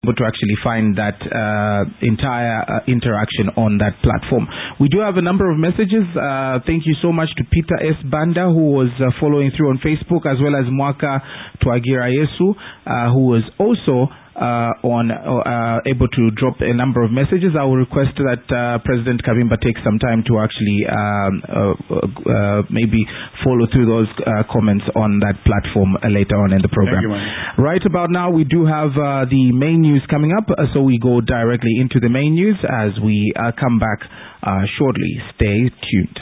able to actually find that entire interaction on that platform. We do have a number of messages. Thank you so much to Peter S. Banda, who was following through on Facebook, as well as Mwaka Twagira Yesu, who was also able to drop a number of messages. I will request that President Kavimba take some time to actually maybe follow through those comments on that platform later on in the program. Right about now, we do have the main news coming up, so we go directly into the main news as we come back shortly. Stay tuned.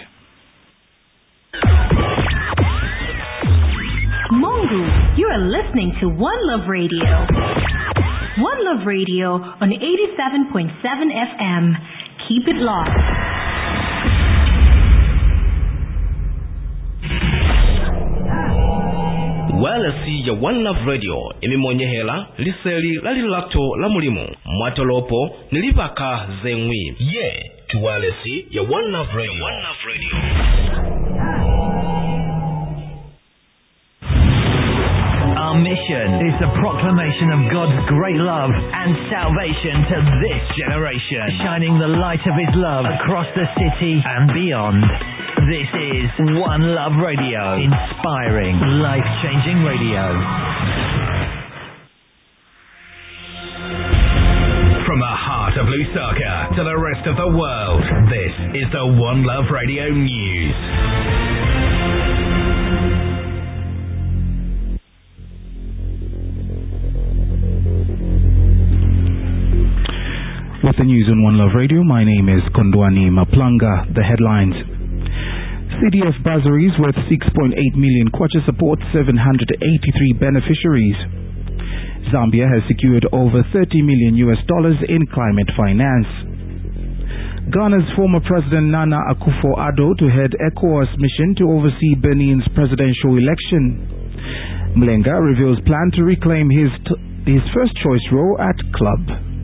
Mongu, you are listening to One Love Radio. One Love Radio on 87.7 FM. Keep it locked. Walasi ya One Love Radio imimonyehela liseli lalilakto la mulimu mwatolopo nilipaka zengwi tuwalesi ya One Love Radio. One Love Radio. Our mission is the proclamation of God's great love and salvation to this generation, shining the light of His love across the city and beyond. This is One Love Radio, inspiring, life-changing radio. From the heart of Lusaka to the rest of the world, this is the One Love Radio News. With the news on One Love Radio, my name is Kondwani Maplanga. The headlines. CDF bursaries worth 6.8 million kwacha support 783 beneficiaries. Zambia has secured over $30 million in climate finance. Ghana's former President Nana Akufo-Addo to head ECOWAS mission to oversee Benin's presidential election. Mlenga reveals plan to reclaim his first choice role at club.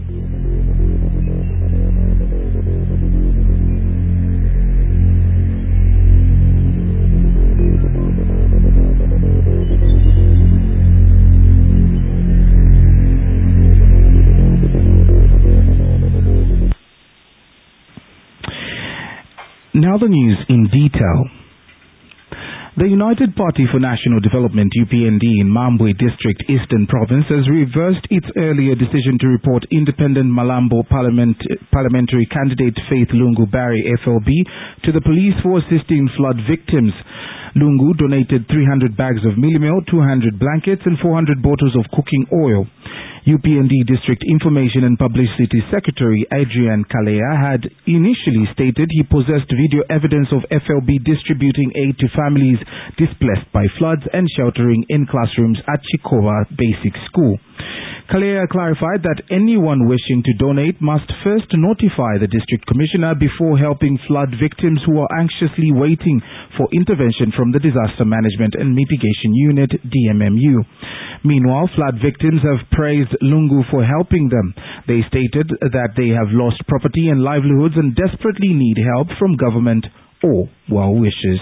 Now the news in detail. The United Party for National Development, UPND, in Mambwe District, Eastern Province, has reversed its earlier decision to report independent Malambo parliamentary candidate Faith Lungu Barry, FLB, to the police for assisting flood victims. Lungu donated 300 bags of mealie meal, 200 blankets, and 400 bottles of cooking oil. UPND District Information and Publicity Secretary Adrian Kalea had initially stated he possessed video evidence of FLB distributing aid to families displaced by floods and sheltering in classrooms at Chikova Basic School. Kalea clarified that anyone wishing to donate must first notify the District Commissioner before helping flood victims who are anxiously waiting for intervention from the Disaster Management and Mitigation Unit, DMMU. Meanwhile, flood victims have praised Lungu for helping them. They stated that they have lost property and livelihoods and desperately need help from government or well wishers.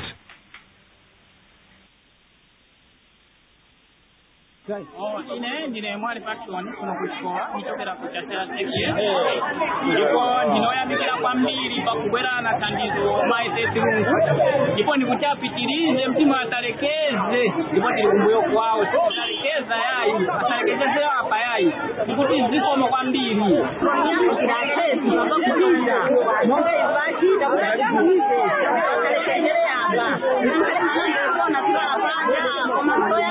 Ine mwari faction kuno kuchikoa nitokera kuchasera section ndipo ndinoyambikira kwambiri pakubwera na thandizo maitete Lungu ndipo ndikuchapitirize mtima atarekeze ndipo tiri kumbuyo kwawo atarekeza yayi atarekezera apa yayi ndikuti zikomo kwambiri kirasesi bakukuza monga ibachita kuzize atarekezera apa na kila banda kama ndoya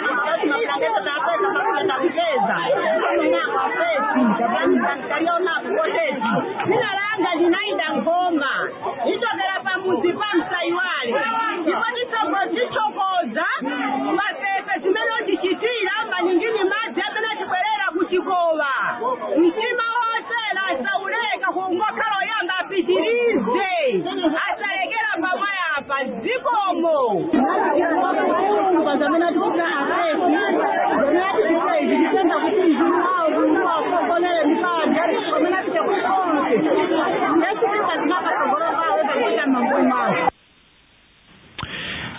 Ninalanga jinaida ngoma itokera pamuzi pamsaiwale ndipo tichokoza mapepe zimene tichitira mba nyingine madzi amene tibwerera kuchikowa mtima wose lasauleka kungokhala yamba apitirize asalekera pamwaya apa zikomo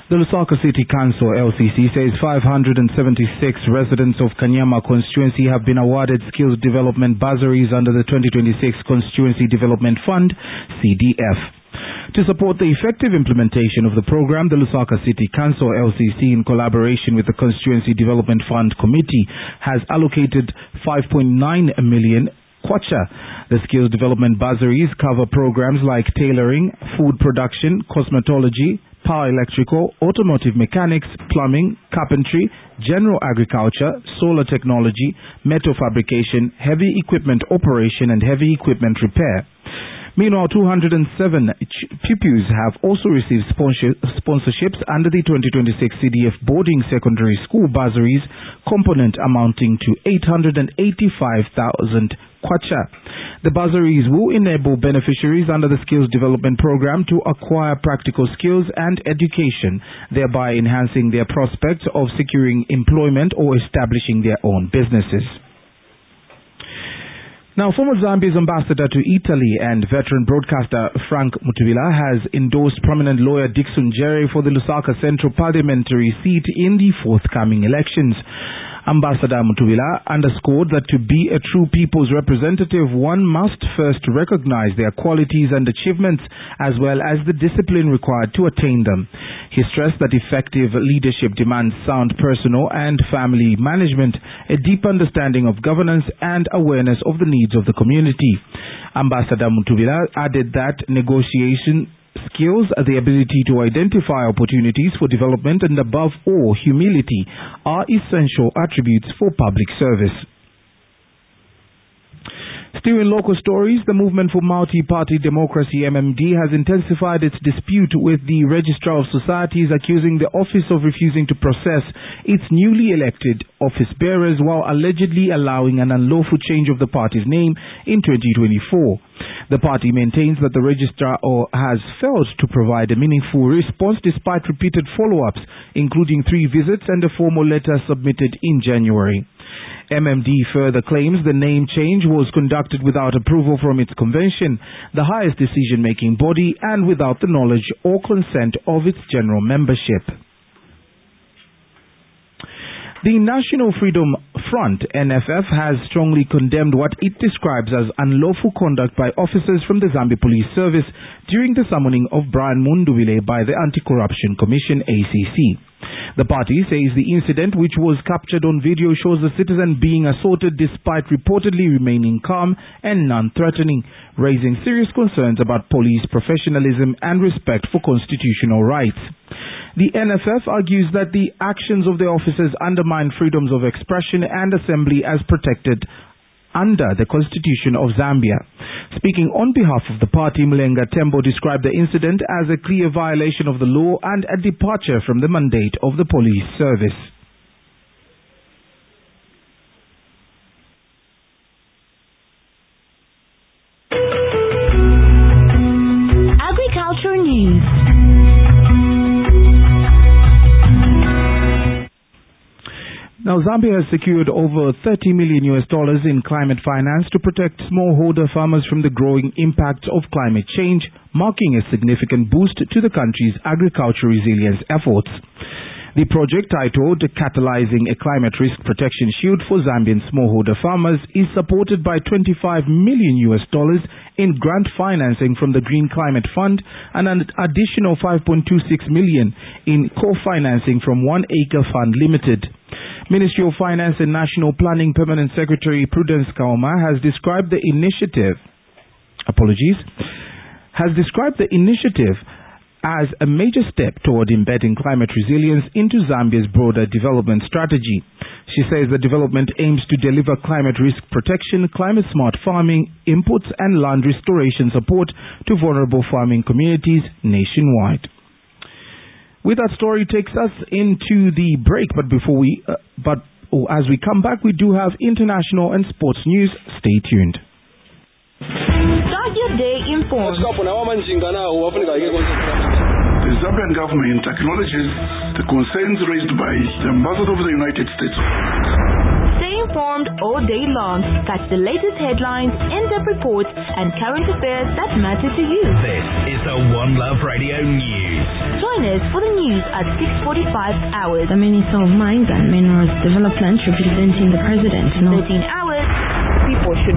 The Lusaka City Council, LCC, says 576 residents of Kanyama constituency have been awarded skills development bursaries under the 2026 Constituency Development Fund, CDF. To support the effective implementation of the program, the Lusaka City Council, LCC, in collaboration with the Constituency Development Fund Committee, has allocated 5.9 million kwacha. The skills development bursaries cover programs like tailoring, food production, cosmetology, power electrical, automotive mechanics, plumbing, carpentry, general agriculture, solar technology, metal fabrication, heavy equipment operation and heavy equipment repair. Meanwhile, 207 pupils have also received sponsorships under the 2026 CDF boarding secondary school bursaries component amounting to 885,000 kwacha. The bursaries will enable beneficiaries under the skills development program to acquire practical skills and education, thereby enhancing their prospects of securing employment or establishing their own businesses. Now, former Zambia's ambassador to Italy and veteran broadcaster Frank Mutuvila has endorsed prominent lawyer Dickson Jerry for the Lusaka Central Parliamentary seat in the forthcoming elections. Ambassador Mutuvila underscored that to be a true people's representative, one must first recognize their qualities and achievements as well as the discipline required to attain them. He stressed that effective leadership demands sound personal and family management, a deep understanding of governance and awareness of the needs of the community. Ambassador Mutuvila added that negotiation skills, the ability to identify opportunities for development, and above all, humility are essential attributes for public service. Still in local stories, the Movement for Multi-Party Democracy MMD has intensified its dispute with the Registrar of Societies, accusing the office of refusing to process its newly elected office bearers while allegedly allowing an unlawful change of the party's name in 2024. The party maintains that the registrar has failed to provide a meaningful response despite repeated follow-ups, including 3 visits and a formal letter submitted in January. MMD further claims the name change was conducted without approval from its convention, the highest decision-making body, and without the knowledge or consent of its general membership. The National Freedom Front, NFF, has strongly condemned what it describes as unlawful conduct by officers from the Zambia Police Service during the summoning of Brian Munduvile by the Anti-Corruption Commission, ACC. The party says the incident, which was captured on video, shows the citizen being assaulted despite reportedly remaining calm and non-threatening, raising serious concerns about police professionalism and respect for constitutional rights. The NFF argues that the actions of the officers undermine freedoms of expression and assembly as protected under the Constitution of Zambia. Speaking on behalf of the party, Mlenga Tembo described the incident as a clear violation of the law and a departure from the mandate of the police service. Agriculture News. Now, Zambia has secured over $30 million in climate finance to protect smallholder farmers from the growing impacts of climate change, marking a significant boost to the country's agricultural resilience efforts. The project, titled Catalyzing a Climate Risk Protection Shield for Zambian Smallholder Farmers, is supported by $25 million in grant financing from the Green Climate Fund and an additional $5.26 million in co-financing from One Acre Fund Limited. Ministry of Finance and National Planning Permanent Secretary Prudence Kaoma has described the initiative as a major step toward embedding climate resilience into Zambia's broader development strategy. She says the development aims to deliver climate risk protection, climate-smart farming, inputs and land restoration support to vulnerable farming communities nationwide. With that story takes us into the break, but as we come back, we do have international and sports news. Stay tuned. Start your day informed. The Zambian government acknowledges the concerns raised by the ambassador of the United States. Stay informed all day long. Catch the latest headlines, in-depth reports, and current affairs that matter to you. This is the One Love Radio News. Join us for the news at 6:45 hours. The Minister of Mines and Minerals Development representing the President. 13 hours